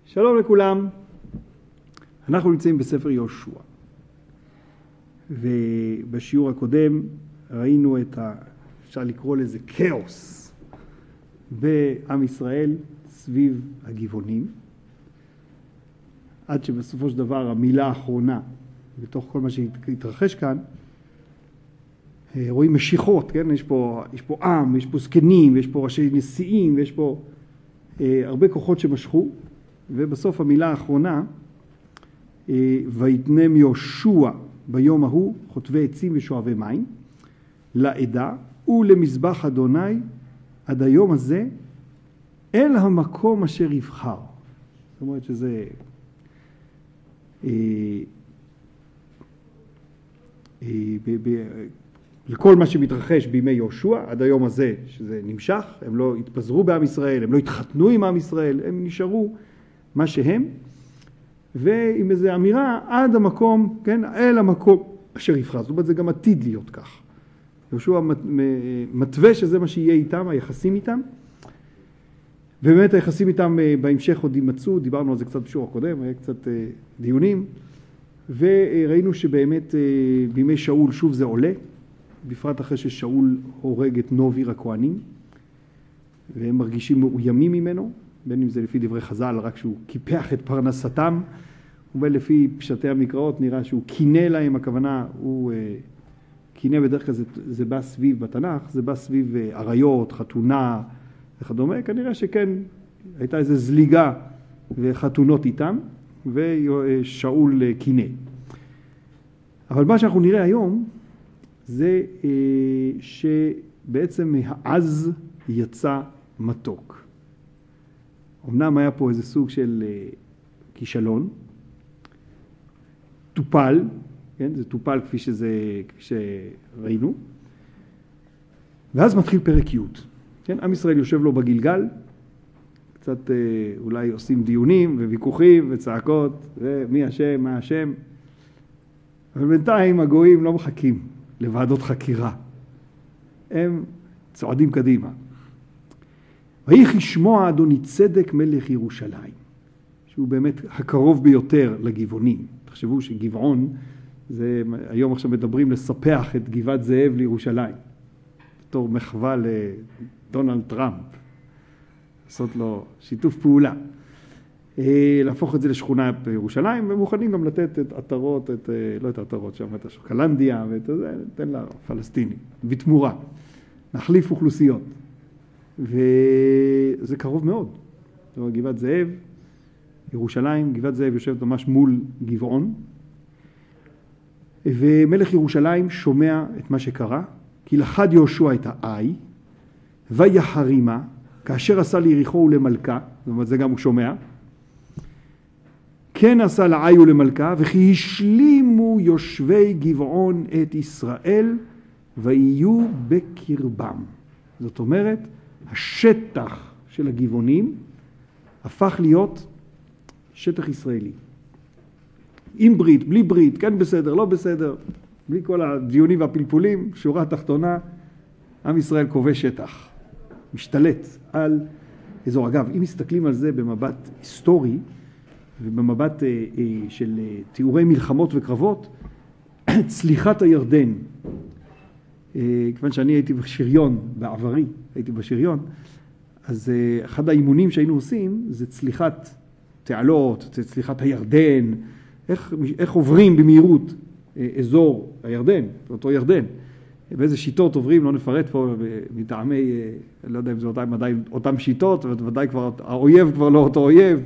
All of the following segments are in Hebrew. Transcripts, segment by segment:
שלום לכולם, אנחנו נמצאים בספר יהושע, ובשיעור הקודם ראינו אפשר לקרוא לזה כאוס בעם ישראל סביב הגבעונים, עד שבסופו של דבר המילה האחרונה בתוך כל מה שהתרחש כאן, רואים משיכות, כן? יש פה עם, יש פה זקנים, יש פה ראשי נשיאים, ויש פה הרבה כוחות שמשכו, ובסוף המילה האחרונה, ויתנם יהושע ביום ההוא חוטבי עצים ושואבי מים לעדה ולמזבח אדוני עד היום הזה אל המקום אשר יבחר. זאת אומרת שזה לכל מה שמתרחש בימי יהושע עד היום הזה שזה נמשך, הם לא התפזרו בעם ישראל, הם לא התחתנו עם עם ישראל, הם נשארו מה שהם, ועם איזו אמירה עד המקום, כן, אל המקום אשר יבחר. זאת אומרת, זה גם עתיד להיות כך. יהושע מתווה שזה מה שיהיה איתם, היחסים איתם, ובאמת היחסים איתם בהמשך עוד יימצאו, דיברנו על זה קצת בשיעור הקודם, היה קצת דיונים, וראינו שבאמת בימי שאול שוב זה עולה, בפרט אחרי ששאול הורג את נוביר הכהנים, והם מרגישים מאוימים ממנו, בין אם זה לפי דברי חז"ל, רק שהוא קיפח את פרנסתם, ובין לפי פשטי המקראות נראה שהוא קינא להם, הכוונה הוא קינא בדרך כלל זה בא סביב בתנ"ך, זה בא סביב עריות, חתונה וכדומה, כנראה שכן הייתה איזו זליגה וחתונות איתם, ושאול קינא. אבל מה שאנחנו נראה היום, זה שבעצם מהעז יצא מתוק. אמנם היה פה איזה סוג של כישלון, טופל, כן? זה טופל כפי שראינו, ואז מתחיל פרק י', כן? עם ישראל יושב לו בגלגל, קצת אולי עושים דיונים וויכוחים וצעקות, ומי השם, מה השם, אבל בינתיים הגויים לא מחכים לוועדות חקירה, הם צועדים קדימה. ויהי כשמוע אדוני צדק מלך ירושלים, שהוא באמת הקרוב ביותר לגבעונים. תחשבו שגבעון, זה, היום עכשיו מדברים לספח את גבעת זאב לירושלים, בתור מחווה לדונלד טראמפ, לעשות לו שיתוף פעולה, להפוך את זה לשכונה בירושלים, ומוכנים גם לתת את עטרות, לא את העטרות שם, את השוקלנדיה, ואת זה, ניתן לפלסטינים, בתמורה, נחליף אוכלוסיות. וזה קרוב מאוד. גבעת זאב, ירושלים, גבעת זאב יושבת ממש מול גבעון, ומלך ירושלים שומע את מה שקרה, כי לחד יהושע את העי, ויחרימה, כאשר עשה ליריחו ולמלכה, זאת אומרת זה גם הוא שומע, כן עשה לעי ולמלכה, וכי השלימו יושבי גבעון את ישראל, ויהיו בקרבם. זאת אומרת, השטח של הגבעונים הפך להיות שטח ישראלי. עם ברית, בלי ברית, כן בסדר, לא בסדר, בלי כל הדיונים והפלפולים, שורה התחתונה, עם ישראל כובש שטח, משתלט על אזור. אגב, אם מסתכלים על זה במבט היסטורי, ובמבט של תיאורי מלחמות וקרבות, צליחת הירדן, כיוון שאני הייתי בשריון, בעברי הייתי בשריון, אז אחד האימונים שהיינו עושים זה צליחת תעלות, צליחת הירדן, איך עוברים במהירות אזור הירדן, אותו ירדן, באיזה שיטות עוברים, לא נפרט פה מטעמי, לא יודע אם זה אותם שיטות, ודאי כבר האויב כבר לא אותו אויב,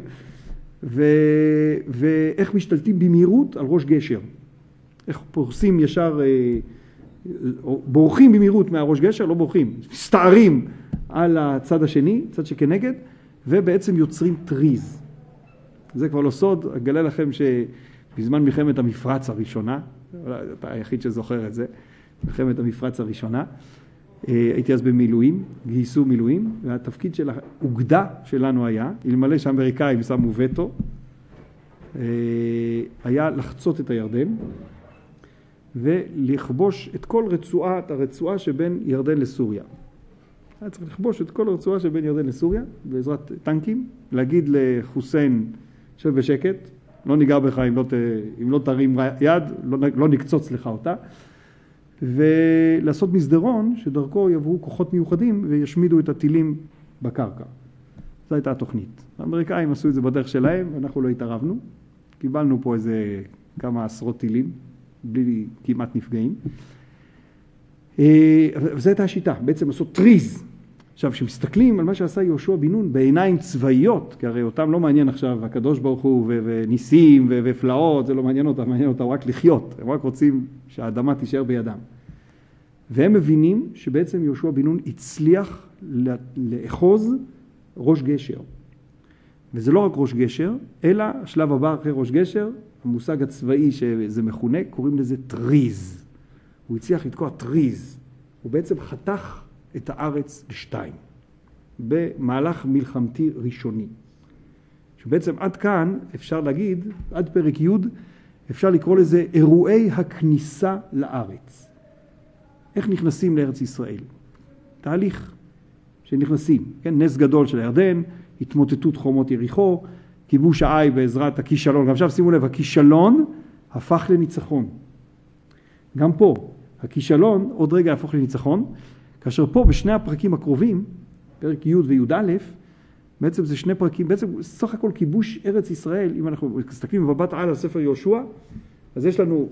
ואיך משתלטים במהירות על ראש גשר, איך פורסים ישר, בורחים במהירות מהראש גשר, לא בורחים, מסתערים על הצד השני, צד שכנגד, ובעצם יוצרים טריז. זה כבר לא סוד, אגלה לכם שבזמן מלחמת המפרץ הראשונה, אתה היחיד שזוכר את זה, מלחמת המפרץ הראשונה, הייתי אז במילואים, גייסו מילואים, והתפקיד של האוגדה שלנו היה, אלמלא שהאמריקאים שמו וטו, היה לחצות את הירדן, ולכבוש את כל הרצועה שבין ירדן לסוריה. היה צריך לכבוש את כל הרצועה שבין ירדן לסוריה, בעזרת טנקים, להגיד לחוסיין, שב בשקט, לא ניגע בך אם לא תרים יד, לא נקצוץ לך אותה, ולעשות מסדרון שדרכו יעברו כוחות מיוחדים וישמידו את הטילים בקרקע. זו הייתה התוכנית. האמריקאים עשו את זה בדרך שלהם, ואנחנו לא התערבנו. קיבלנו פה איזה כמה עשרות טילים, בלי כמעט נפגעים. וזו הייתה השיטה, בעצם לעשות טריז. עכשיו, כשמסתכלים על מה שעשה יהושע בן נון בעיניים צבאיות, כי הרי אותם לא מעניין עכשיו הקדוש ברוך הוא וניסים ופלאות, זה לא מעניין אותם, מעניין אותם רק לחיות. הם רק רוצים שהאדמה תישאר בידם. והם מבינים שבעצם יהושע בן נון הצליח לאחוז ראש גשר. וזה לא רק ראש גשר, אלא השלב הבא אחרי ראש גשר, המושג הצבאי שזה מכונה, קוראים לזה טריז. הוא הצליח לתקוע טריז. הוא בעצם חתך את הארץ לשתיים, במהלך מלחמתי ראשוני. שבעצם עד כאן אפשר להגיד, עד פרק י' אפשר לקרוא לזה אירועי הכניסה לארץ. איך נכנסים לארץ ישראל? תהליך שנכנסים, כן? נס גדול של הירדן, התמוטטות חומות יריחו, כיבוש העי בעזרת הכישלון. גם עכשיו שימו לב, הכישלון הפך לניצחון. גם פה, הכישלון עוד רגע הפך לניצחון, כאשר פה בשני הפרקים הקרובים, פרק י' וי"א, בעצם זה שני פרקים, בעצם סך הכל כיבוש ארץ ישראל, אם אנחנו מסתכלים במבט על ספר יהושע, אז יש לנו,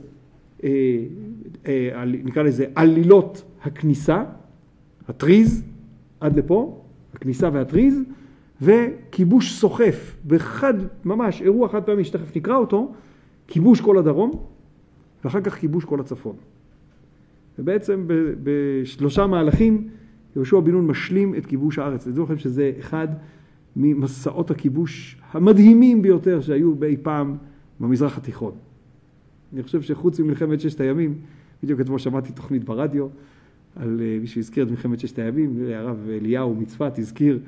נקרא לזה, עלילות הכניסה, הטריז, עד לפה, הכניסה והטריז, וכיבוש סוחף, בחד, ממש, אירוע חד פעמי שתכף נקרא אותו, כיבוש כל הדרום, ואחר כך כיבוש כל הצפון. ובעצם בשלושה מהלכים, יהושע בן נון משלים את כיבוש הארץ. תדעו לכם שזה אחד ממסעות הכיבוש המדהימים ביותר שהיו באי פעם במזרח התיכון. אני חושב שחוץ ממלחמת ששת הימים, בדיוק אתמול שמעתי תוכנית ברדיו, על מישהו הזכיר את מלחמת ששת הימים, הרב אליהו מצפת הזכיר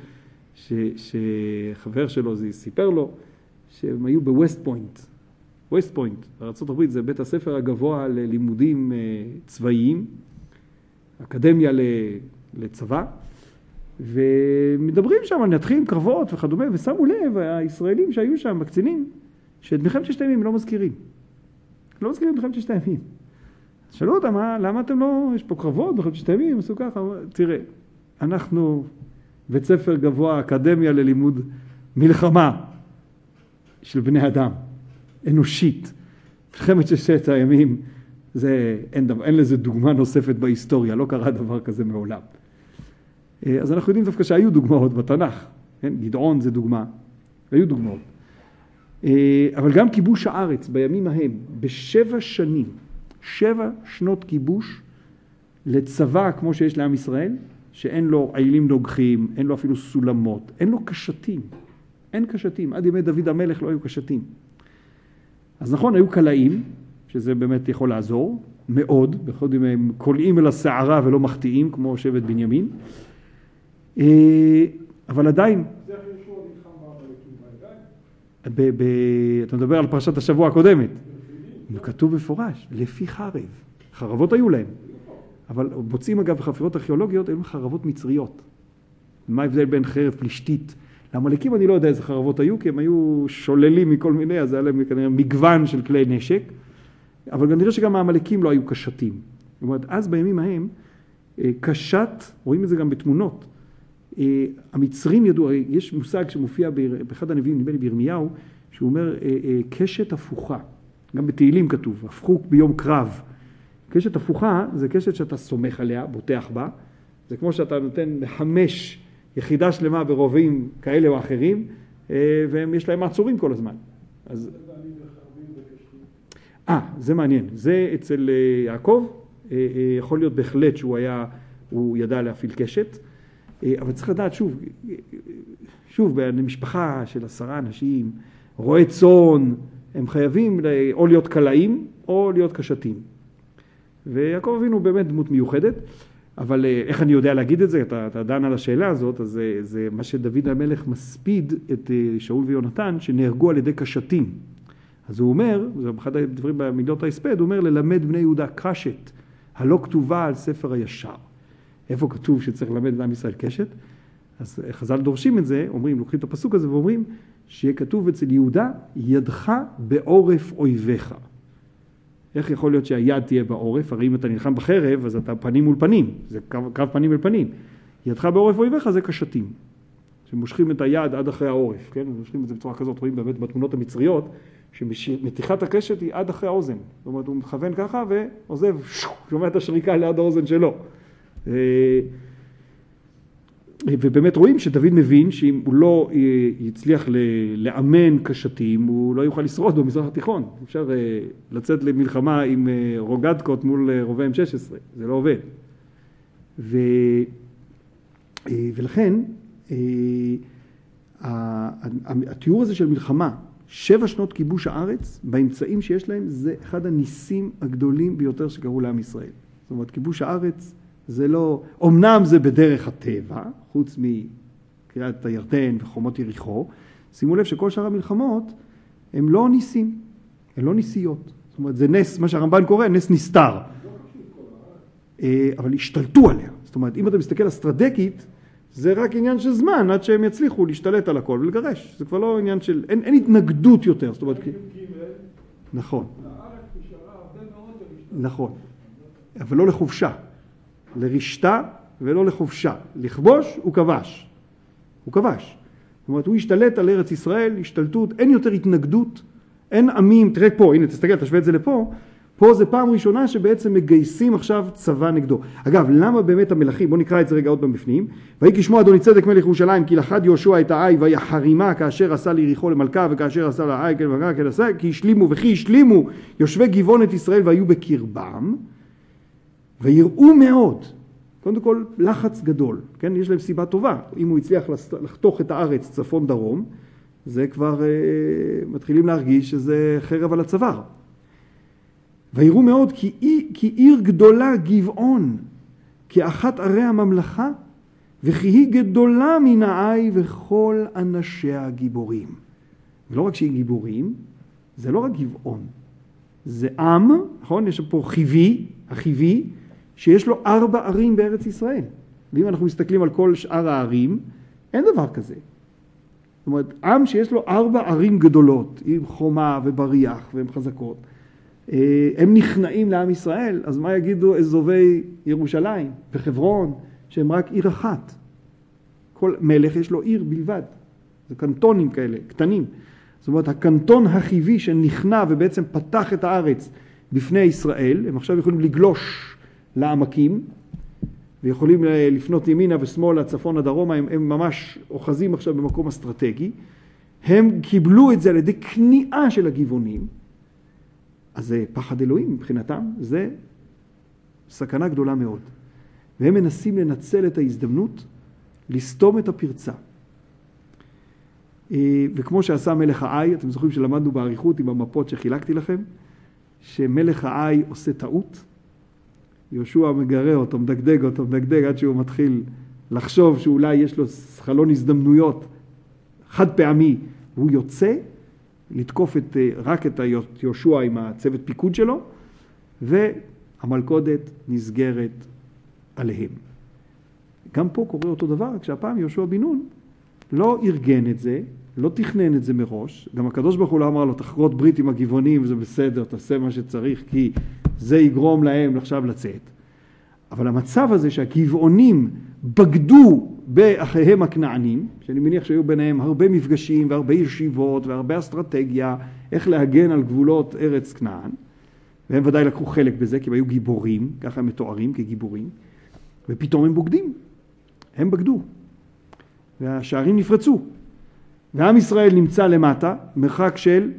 שחבר שלו סיפר לו שהם היו בווסט פוינט. ווסט פוינט, בארצות הברית, זה בית הספר הגבוה ללימודים צבאיים, אקדמיה לצבא, ומדברים שם על נתחים, קרבות וכדומה, ושמו לב, הישראלים שהיו שם, הקצינים, שאת מלחמת ששת הימים לא מזכירים. לא מזכירים את מלחמת ששת הימים. שאלו אותם, למה אתם לא, יש פה קרבות מלחמת ששת הימים, עשו ככה, תראה, אנחנו בית ספר גבוה, אקדמיה ללימוד מלחמה של בני אדם. אנושית. מלחמת ששת הימים, אין לזה דוגמה נוספת בהיסטוריה, לא קרה דבר כזה מעולם. אז אנחנו יודעים דווקא שהיו דוגמאות בתנ"ך, כן? גדעון זה דוגמה, היו דוגמאות. אבל גם כיבוש הארץ בימים ההם, ב7 שנים, 7 שנות כיבוש לצבא כמו שיש לעם ישראל, שאין לו עילים נוגחים, אין לו אפילו סולמות, אין לו קשתים, אין קשתים, עד ימי דוד המלך לא היו קשתים. אז נכון, היו קלעים, שזה באמת יכול לעזור, מאוד, בכל זאת הם קולעים אל השערה ולא מחטיאים, כמו שבט בנימין, אבל עדיין... זה הכי ישוע נלחם בעמלקים, אתה מדבר על פרשת השבוע הקודמת. כתוב בפורש, לפי חרב. חרבות היו להם. אבל מוצאים אגב בחפירות ארכיאולוגיות, היו חרבות מצריות. מה ההבדל בין חרב פלישתית? לעמלקים אני לא יודע איזה חרבות היו, כי הם היו שוללים מכל מיני, אז היה להם כנראה מגוון של כלי נשק, אבל גם נראה שגם העמלקים לא היו קשתים. זאת אומרת, אז בימים ההם, קשת, רואים את זה גם בתמונות, המצרים ידעו, יש מושג שמופיע באחד הנביאים, נדמה לי בירמיהו, שהוא אומר, קשת הפוכה, גם בתהילים כתוב, הפכו ביום קרב. קשת הפוכה זה קשת שאתה סומך עליה, בוטח בה, זה כמו שאתה נותן 5 יחידה שלמה ברובים כאלה או אחרים, ויש להם מעצורים כל הזמן. אז... זה מעניין. זה אצל יעקב, יכול להיות בהחלט הוא ידע להפעיל קשת, אבל צריך לדעת שוב, במשפחה של 10 אנשים, רועי צאן, הם חייבים או להיות קלעים או להיות קשתים. ויעקב אבינו באמת דמות מיוחדת, אבל איך אני יודע להגיד את זה? אתה דן על השאלה הזאת, אז זה מה שדוד המלך מספיד את שאול ויונתן, שנהרגו על ידי קשתים. אז הוא אומר, זה אחד הדברים במילות ההספד, הוא אומר ללמד בני יהודה קשת, הלא כתובה על ספר הישר. איפה כתוב שצריך ללמד בני ישראל קשת? אז חז"ל דורשים את זה, אומרים, לוקחים את הפסוק הזה ואומרים שיהיה כתוב אצל יהודה, ידך בעורף אויביך. איך יכול להיות שהיד תהיה בעורף? הרי אם אתה נלחם בחרב, אז אתה פנים מול פנים, זה קו פנים אל פנים. ידך בעורף אויביך זה קשתים, שמושכים את היד עד אחרי העורף, כן? מושכים את זה בצורה כזאת, רואים באמת בתמונות המצריות, שמתיחת הקשת היא עד אחרי האוזן. זאת אומרת, הוא מכוון ככה ועוזב, שומע את השריקה ליד האוזן שלו. ובאמת רואים שדוד מבין שאם הוא לא יצליח לאמן קשתים, הוא לא יוכל לשרוד במזרח התיכון. אפשר לצאת למלחמה עם רוגטקות מול רובי M16, זה לא עובד. ולכן, התיאור הזה של מלחמה, 7 שנות כיבוש הארץ, באמצעים שיש להם, זה אחד הניסים הגדולים ביותר שקרו לעם ישראל. זאת אומרת, כיבוש הארץ, זה לא, אמנם זה בדרך הטבע, חוץ מקריאת הירדן וחומות יריחו, שימו לב שכל שאר המלחמות הם לא ניסים, הם לא ניסיות. זאת אומרת, זה נס, מה שהרמב"ן קורא, נס נסתר. אבל השתלטו עליה. זאת אומרת, אם אתה מסתכל אסטרטגית, זה רק עניין של זמן, עד שהם יצליחו להשתלט על הכל ולגרש. זה כבר לא עניין של, אין התנגדות יותר. זאת אומרת, נכון. נכון. אבל לא לחופשה. לרשתה ולא לחופשה. לכבוש הוא כבש. הוא כבש. זאת אומרת, הוא השתלט על ארץ ישראל, השתלטות, אין יותר התנגדות, אין עמים, תראה פה, הנה תסתכל, תשווה את זה לפה, פה זה פעם ראשונה שבעצם מגייסים עכשיו צבא נגדו. אגב, למה באמת המלכים, בוא נקרא את זה רגע עוד בפנים, ויהי כשמוע אדוני צדק מלך ירושלים, כי לכד יהושע את העי ויחרימה כאשר עשה ליריחו למלכה, וכאשר עשה לעי כן מלכה כן עשה, כי השלימו וכי השלימו יושבי גבעון את ישראל והיו בקרבם, ויראו מאוד, קודם כל לחץ גדול, כן? יש להם סיבה טובה, אם הוא הצליח לחתוך את הארץ צפון דרום, זה כבר מתחילים להרגיש שזה חרב על הצוואר. ויראו מאוד כי עיר גדולה גבעון, כאחת ערי הממלכה, וכי היא גדולה מן העי וכל אנשיה גיבורים. ולא רק שהיא גיבורים, זה לא רק גבעון, זה עם, נכון? יש פה חיבי, החיבי, שיש לו 4 ערים בארץ ישראל. ואם אנחנו מסתכלים על כל שאר הערים, אין דבר כזה. זאת אומרת, עם שיש לו 4 ערים גדולות, עם חומה ובריח והן חזקות, הם נכנעים לעם ישראל, אז מה יגידו אזובי ירושלים וחברון, שהם רק עיר אחת? כל מלך יש לו עיר בלבד. זה קנטונים כאלה, קטנים. זאת אומרת, הקנטון החיבי שנכנע ובעצם פתח את הארץ בפני ישראל, הם עכשיו יכולים לגלוש לעמקים, ויכולים לפנות ימינה ושמאלה, צפונה, דרומה, הם ממש אוחזים עכשיו במקום אסטרטגי. הם קיבלו את זה על ידי כניעה של הגבעונים, אז זה פחד אלוהים מבחינתם, זה סכנה גדולה מאוד. והם מנסים לנצל את ההזדמנות, לסתום את הפרצה. וכמו שעשה מלך העי, אתם זוכרים שלמדנו בעריכות עם המפות שחילקתי לכם, שמלך העי עושה טעות, יהושע מגרה אותו, מדגדג עד שהוא מתחיל לחשוב שאולי יש לו חלון הזדמנויות חד פעמי, והוא יוצא לתקוף רק את יהושע עם הצוות פיקוד שלו, והמלכודת נסגרת עליהם. גם פה קורה אותו דבר, כשהפעם יהושע בן נון לא ארגן את זה, לא תכנן את זה מראש, גם הקדוש ברוך הוא לא אמר לו, תחרות ברית עם הגבעונים, זה בסדר, תעשה מה שצריך, כי זה יגרום להם עכשיו לצאת. אבל המצב הזה שהגבעונים בגדו באחיהם הכנענים, שאני מניח שהיו ביניהם הרבה מפגשים והרבה ישיבות והרבה אסטרטגיה, איך להגן על גבולות ארץ כנען, והם ודאי לקחו חלק בזה, כי הם היו גיבורים, ככה הם מתוארים כגיבורים, ופתאום הם בוגדים, הם בגדו, והשערים נפרצו, ועם ישראל נמצא למטה, מרחק של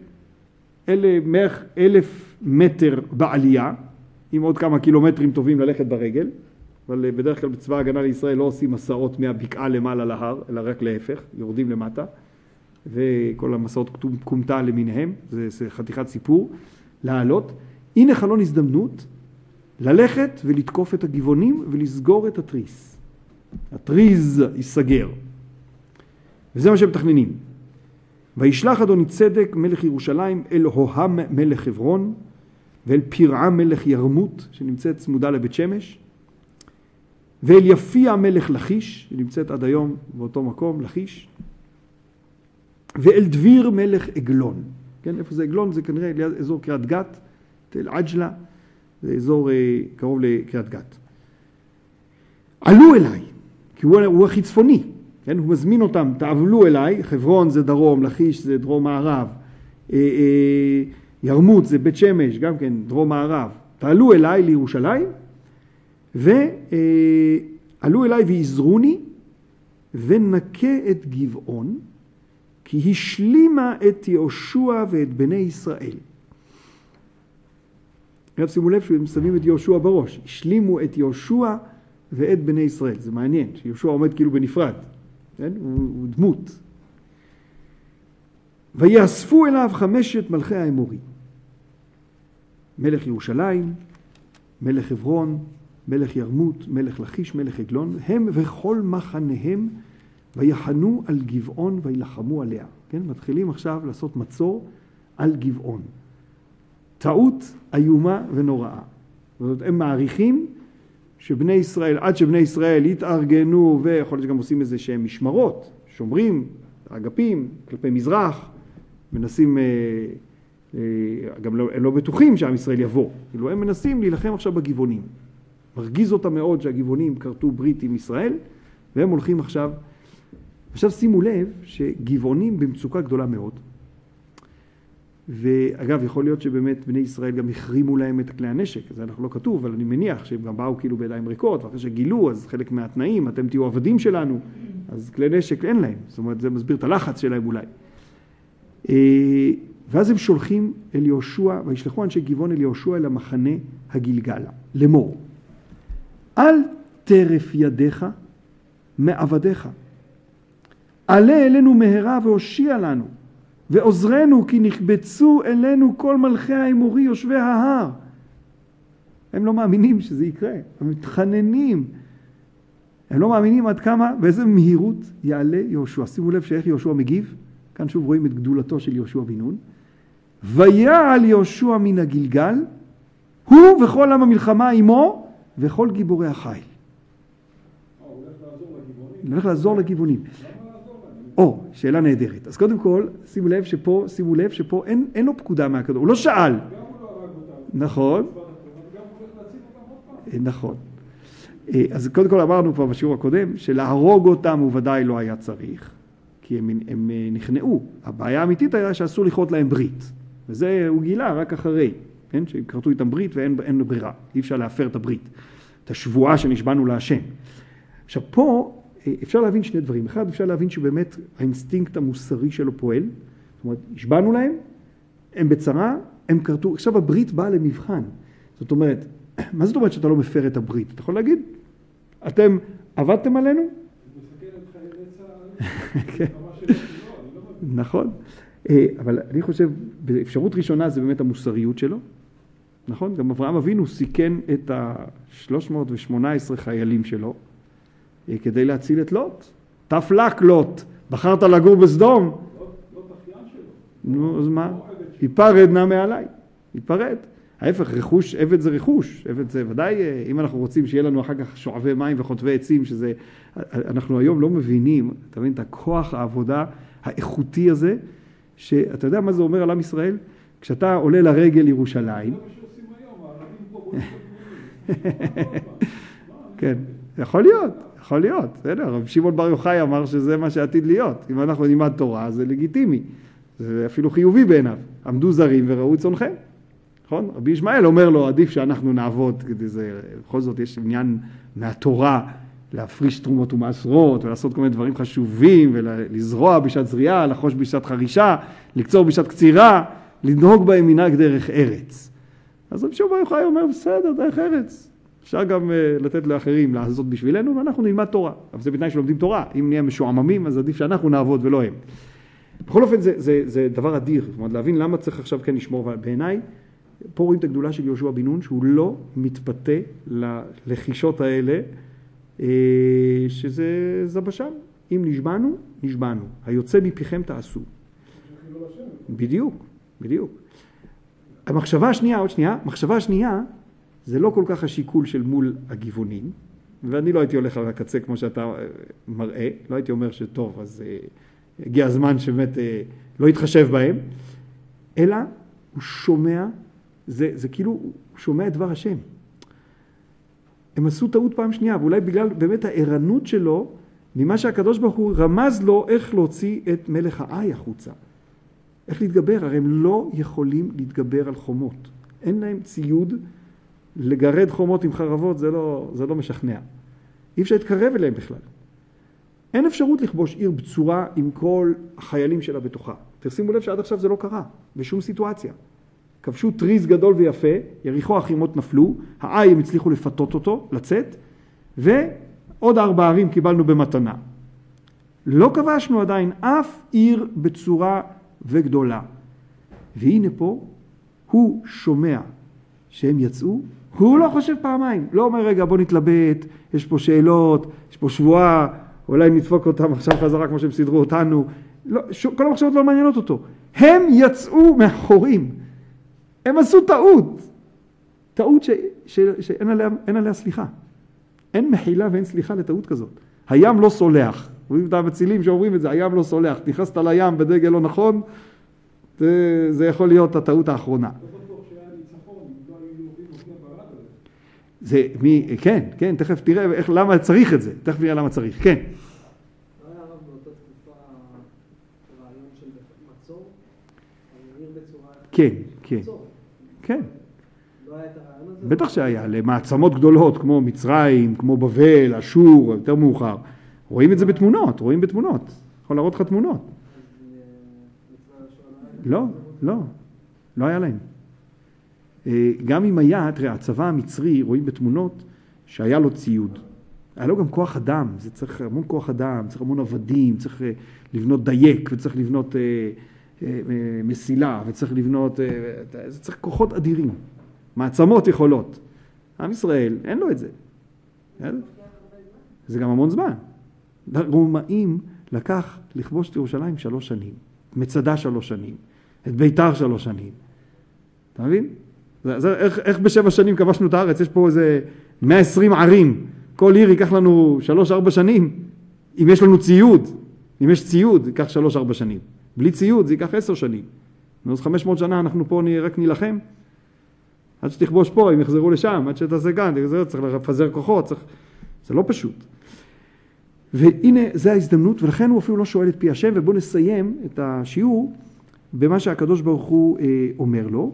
1,000 מטר בעלייה, עם עוד כמה קילומטרים טובים ללכת ברגל, אבל בדרך כלל בצבא ההגנה לישראל לא עושים מסעות מהבקעה למעלה להר, אלא רק להפך, יורדים למטה, וכל המסעות קומתה למיניהם, זה חתיכת סיפור, לעלות. הנה חלון הזדמנות, ללכת ולתקוף את הגבעונים ולסגור את התריס. התריס ייסגר. וזה מה שמתכננים. וישלח אדוני צדק מלך ירושלים אל הוהם מלך חברון, ואל פירעה מלך ירמות, שנמצאת צמודה לבית שמש, ואל יפיע מלך לכיש, שנמצאת עד היום באותו מקום, לכיש, ואל דביר מלך עגלון. כן, איפה זה עגלון? זה כנראה ליד אזור קריית גת, תל עג'לה, זה אזור קרוב לקריית גת. עלו אליי, כי הוא הכי צפוני, כן? הוא מזמין אותם, תעבלו אליי, חברון זה דרום, לכיש זה דרום מערב, ירמות זה בית שמש, גם כן דרום מערב, תעלו אליי לירושלים, ועלו אליי ויזרוני, ונקה את גבעון, כי השלימה את יהושע ואת בני ישראל. עכשיו שימו לב שהם שמים את יהושע בראש, השלימו את יהושע ואת בני ישראל. זה מעניין, שיהושע עומד כאילו בנפרד, כן? הוא דמות. ויאספו אליו 5 מלכי האמורי. מלך ירושלים, מלך חברון, מלך ירמות, מלך לכיש, מלך עגלון, הם וכל מחניהם ויחנו על גבעון וילחמו עליה. כן? מתחילים עכשיו לעשות מצור על גבעון. טעות איומה ונוראה. זאת אומרת, הם מעריכים שבני ישראל, עד שבני ישראל יתארגנו, ויכול להיות שגם עושים איזה שהם משמרות, שומרים, אגפים, כלפי מזרח, מנסים, גם הם לא בטוחים שעם ישראל יבוא, כאילו הם מנסים להילחם עכשיו בגבעונים. מרגיז אותם מאוד שהגבעונים קרתו ברית עם ישראל, והם הולכים עכשיו. עכשיו שימו לב שגבעונים במצוקה גדולה מאוד, ואגב, יכול להיות שבאמת בני ישראל גם החרימו להם את כלי הנשק, זה אנחנו לא כתוב, אבל אני מניח שהם גם באו כאילו בידיים ריקות, ואחרי שגילו, אז חלק מהתנאים, אתם תהיו עבדים שלנו, אז כלי נשק אין להם, זאת אומרת, זה מסביר את הלחץ שלהם אולי. ואז הם שולחים אל יהושע, וישלחו אנשי גבעון אל יהושע אל המחנה הגלגלה, לאמור, אל טרף ידיך מעבדיך, עלה אלינו מהרה והושיע לנו, ועוזרנו כי נכבצו אלינו כל מלכי האמורי יושבי ההר. הם לא מאמינים שזה יקרה, הם מתחננים. הם לא מאמינים עד כמה, באיזה מהירות יעלה יהושע. שימו לב שאיך יהושע מגיב, כאן שוב רואים את גדולתו של יהושע בן נון. ויעל יהושע מן הגלגל, הוא וכל עם המלחמה עמו, וכל גיבורי החיל. הוא הולך לעזור לגבעונים. שאלה נהדרת. אז קודם כל, שימו לב שפה אין לו פקודה מהקדוש. הוא לא שאל. נכון. נכון. אז קודם כל אמרנו כבר בשיעור הקודם, שלהרוג אותם הוא ודאי לא היה צריך, כי הם נכנעו. הבעיה האמיתית היה שאסור לכרות להם ברית. וזה הוא גילה רק אחרי, כן? שהם קרתו איתם ברית ואין ברירה. אי אפשר להפר את הברית. את השבועה שנשבענו להשם. עכשיו פה, אפשר להבין שני דברים. אחד, אפשר להבין שבאמת האינסטינקט המוסרי שלו פועל. זאת אומרת, השבענו להם, הם בצרה, הם קרתו. עכשיו הברית באה למבחן. זאת אומרת, מה זאת אומרת שאתה לא מפר את הברית? אתה יכול להגיד, אתם עבדתם עלינו? נכון. אבל אני חושב, באפשרות ראשונה זה באמת המוסריות שלו. נכון? גם אברהם אבינו סיכן את ה-318 חיילים שלו, כדי להציל את לוט. תפלק לוט, בחרת לגור בסדום. לא תחיין שלו. נו, אז מה? ייפרד נא מעליי. ייפרד. ההפך, רכוש, עבד זה רכוש. עבד זה ודאי, אם אנחנו רוצים שיהיה לנו אחר כך שואבי מים וחוטבי עצים, שזה, אנחנו היום לא מבינים, אתה מבין, את הכוח העבודה האיכותי הזה, שאתה יודע מה זה אומר על עם ישראל? כשאתה עולה לרגל ירושלים. זה מה שעושים היום, הערבים פה בונים. כן, יכול להיות. יכול להיות, רב שמעון בר יוחאי אמר שזה מה שעתיד להיות. אם אנחנו נלמד תורה, זה לגיטימי. זה אפילו חיובי בעיניו. עמדו זרים וראו את צונכם. נכון? רבי ישמעאל אומר לו, עדיף שאנחנו נעבוד, כדי זה, בכל זאת יש עניין מהתורה, להפריש תרומות ומעשרות, ולעשות כל מיני דברים חשובים, ולזרוע בשעת זריעה, לחוש בשעת חרישה, לקצור בשעת קצירה, לנהוג בהם מנהג דרך ארץ. אז רבי שמעון בר יוחאי אומר, בסדר, דרך ארץ. אפשר גם לתת לאחרים לעשות בשבילנו, ואנחנו נלמד תורה. אבל זה בתנאי שלומדים תורה. אם נהיה משועממים, אז עדיף שאנחנו נעבוד ולא הם. בכל אופן, זה דבר אדיר. זאת אומרת, להבין למה צריך עכשיו כן לשמור. בעיניי, פה רואים את הגדולה של יהושע בן נון, שהוא לא מתפתה ללחישות האלה, שזה זבשם. אם נשבענו, נשבענו. היוצא מפיכם תעשו. בדיוק, בדיוק. המחשבה השנייה, עוד שנייה, מחשבה השנייה, זה לא כל כך השיקול של מול הגבעונים, ואני לא הייתי הולך על הקצה כמו שאתה מראה, לא הייתי אומר שטוב, אז הגיע הזמן שבאמת לא יתחשב בהם, אלא הוא שומע, זה כאילו הוא שומע את דבר השם. הם עשו טעות פעם שנייה, ואולי בגלל באמת הערנות שלו, ממה שהקדוש ברוך הוא רמז לו איך להוציא את מלך האי החוצה. איך להתגבר? הרי הם לא יכולים להתגבר על חומות. אין להם ציוד לגרד חומות עם חרבות, זה לא משכנע. אי אפשר להתקרב אליהם בכלל. אין אפשרות לכבוש עיר בצורה עם כל החיילים שלה בתוכה. תשימו לב שעד עכשיו זה לא קרה, בשום סיטואציה. כבשו טריז גדול ויפה, יריחו החימות נפלו, האי הם הצליחו לפתות אותו, לצאת, ועוד 4 ערים קיבלנו במתנה. לא כבשנו עדיין אף עיר בצורה וגדולה. והנה פה, הוא שומע שהם יצאו, הוא לא חושב פעמיים, לא אומר רגע בוא נתלבט, יש פה שאלות, יש פה שבועה, אולי נדפוק אותם עכשיו חזרה כמו שהם סידרו אותנו, לא, כל המחשבות לא מעניינות אותו. הם יצאו מהחורים, הם עשו טעות שאין עליה סליחה. אין מחילה ואין סליחה לטעות כזאת. הים לא סולח. רואים את המצילים שאומרים את זה, הים לא סולח. נכנסת לים בדגל לא נכון, זה יכול להיות הטעות האחרונה. לא בטוח שהיה ניצחון, לא היו יורדים לפני ברד הזה. כן, תכף תראה למה צריך את זה. תכף נראה למה צריך, כן. לא היה הרב באותה תקופה רעיון של מצור? אני עיר בצורה... כן. לא היה את הרעיון הזה? בטח שהיה, למעצמות גדולות כמו מצרים, כמו בבל, אשור, יותר מאוחר. רואים את זה בתמונות, יכול להראות לך תמונות. לא היה להם. גם אם היה, תראה, הצבא המצרי, רואים בתמונות שהיה לו ציוד. היה לו גם כוח אדם, זה צריך המון כוח אדם, צריך המון עבדים, צריך לבנות דייק, וצריך לבנות מסילה, וצריך לבנות, זה צריך כוחות אדירים, מעצמות יכולות. עם ישראל, אין לו את זה. זה גם המון זמן. רומאים לקח לכבוש את ירושלים 3 שנים, מצדה 3 שנים, את ביתר 3 שנים. אתה מבין? איך ב7 שנים כבשנו את הארץ? יש פה איזה 120 ערים. כל עיר ייקח לנו 3-4 שנים. אם יש לנו ציוד, אם יש ציוד, ייקח 3-4 שנים. בלי ציוד זה ייקח 10 שנים. אז 500 שנה אנחנו פה רק נילחם. עד שתכבוש פה, הם יחזרו לשם, עד שתעשה כאן, צריך לפזר כוחות, זה לא פשוט. והנה, זה ההזדמנות, ולכן הוא אפילו לא שואל את פי השם, ובואו נסיים את השיעור במה שהקדוש ברוך הוא אומר לו.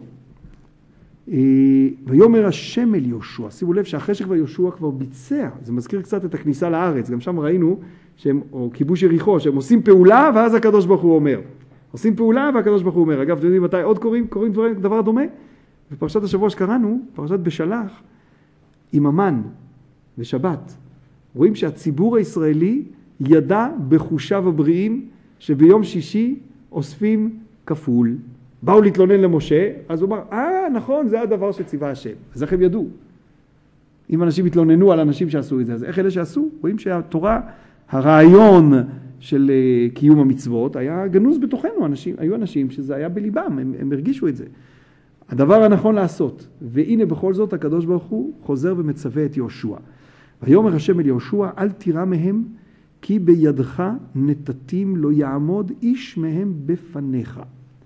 ויאמר השם אל יהושע, שימו לב שאחרי שכבר יהושע כבר ביצע, זה מזכיר קצת את הכניסה לארץ, גם שם ראינו, או כיבוש יריחו, שהם עושים פעולה, ואז הקדוש ברוך הוא אומר. עושים פעולה, והקדוש ברוך הוא אומר. אגב, אתם יודעים מתי עוד קוראים דבר דומה? בפרשת השבוע שקראנו, פרשת בשלח, עם המן ושבת, רואים שהציבור הישראלי ידע בחושיו הבריאים שביום שישי אוספים כפול. באו להתלונן למשה, אז הוא אמר, נכון, זה הדבר שציווה השם. אז איך הם ידעו? אם אנשים התלוננו על אנשים שעשו את זה, אז איך אלה שעשו? רואים שהתורה, הרעיון של קיום המצוות היה גנוז בתוכנו. היו אנשים שזה היה בליבם, הם הרגישו את זה. הדבר הנכון לעשות. והנה בכל זאת הקדוש ברוך הוא חוזר ומצווה את יהושע. ויאמר השם אל יהושע, אל תירא מהם, כי בידך נתתים לא יעמוד איש מהם בפניך.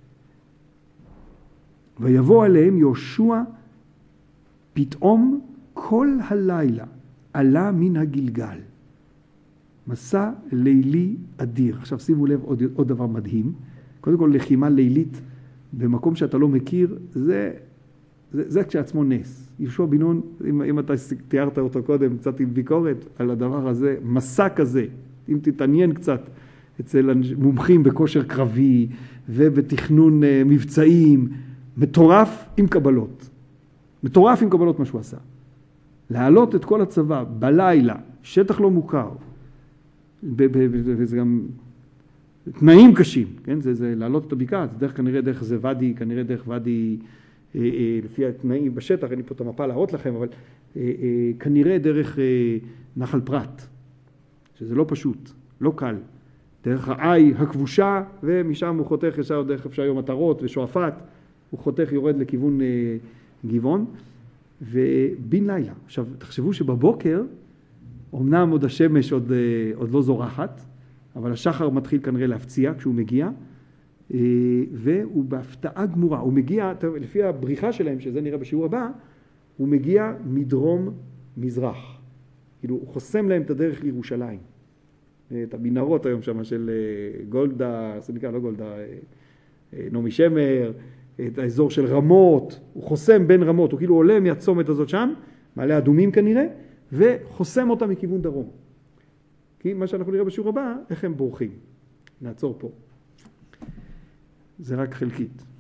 ויבוא עליהם יהושע פתאום כל הלילה עלה מן הגלגל. מסע לילי אדיר. עכשיו שימו לב עוד דבר מדהים. קודם כל לחימה לילית במקום שאתה לא מכיר, זה כשעצמו נס. יהושע בן נון, אם אתה תיארת אותו קודם, קצת עם ביקורת על הדבר הזה, מסע כזה, אם תתעניין קצת אצל מומחים בכושר קרבי ובתכנון מבצעים, מטורף עם קבלות. מטורף עם קבלות מה שהוא עשה. להעלות את כל הצבא בלילה, שטח לא מוכר, וזה גם תנאים קשים, כן? זה להעלות את הבקעה, זה כנראה דרך זה ואדי, כנראה דרך ואדי, לפי התנאים בשטח, אין לי פה את המפה להראות לכם, אבל כנראה דרך נחל פרת, שזה לא פשוט, לא קל. דרך האי הכבושה, ומשם הוא חותך ישר דרך אפשר יום מטרות ושועפאט, הוא חותך יורד לכיוון גבעון, ובין לילה. עכשיו, תחשבו שבבוקר, אמנם עוד השמש עוד לא זורחת, אבל השחר מתחיל כנראה להפציע כשהוא מגיע, והוא בהפתעה גמורה. הוא מגיע, לפי הבריחה שלהם, שזה נראה בשיעור הבא, הוא מגיע מדרום מזרח. כאילו, הוא חוסם להם את הדרך לירושלים. את המנהרות היום שם של גולדה, זה נקרא לא גולדה, נעמי שמר, את האזור של רמות, הוא חוסם בין רמות, הוא כאילו עולה מהצומת הזאת שם, מעלה אדומים כנראה, וחוסם אותה מכיוון דרום. כי מה שאנחנו נראה בשיעור הבא, איך הם בורחים. נעצור פה. זה רק חלקית.